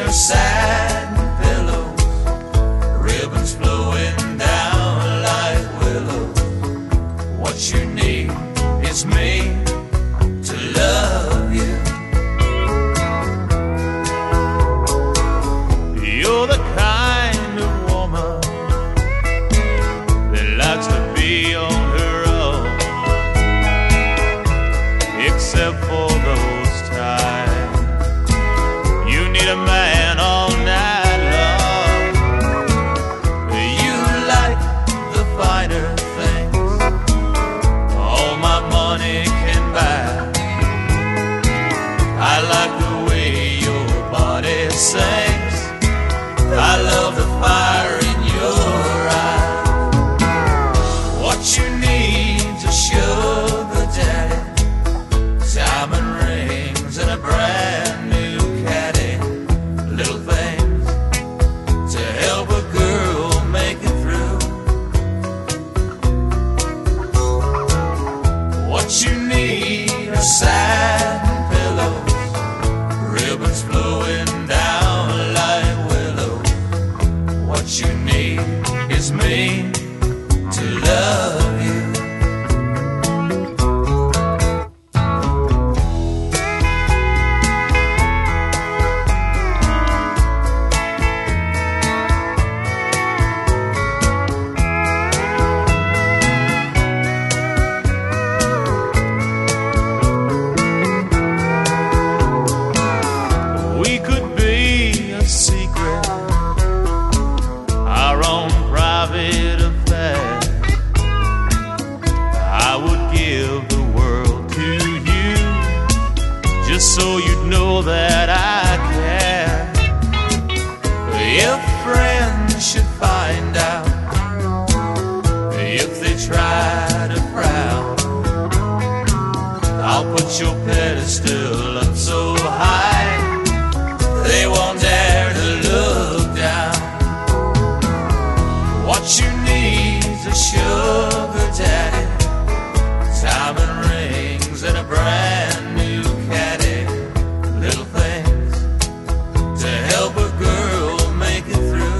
are satin pillows, ribbons flowing down like willows. What you need is me to love you. You're the kind of woman that likes to be on her own, except for those times you need a man all night long. You like the finer things all my money can buy. I like the way your body sings. I love the fire in your eyes. What you need's a sugar daddy, diamond rings and a brand new caddy, little things to help a girl make it through. What you need are satin pillows, ribbons flowing down like willows. What you need is me to love you. We could be a secret, our own private affair. I would give the world to you, just so you'd know that I care. If friends should find out, if they try to frown, I'll put your pedestal up so high they won't dare to look down. What you need's a sugar daddy, diamond rings and a brand new caddy, little things to help a girl make it through.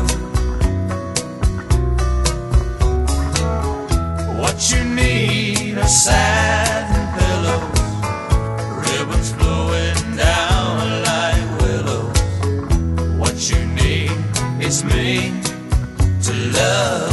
What you need are satin pillows, ribbons flowing down like willows. What you need is me to love.